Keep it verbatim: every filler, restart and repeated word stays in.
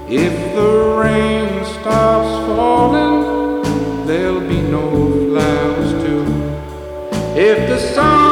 If the rain stops falling, there'll be no flowers too. If the sun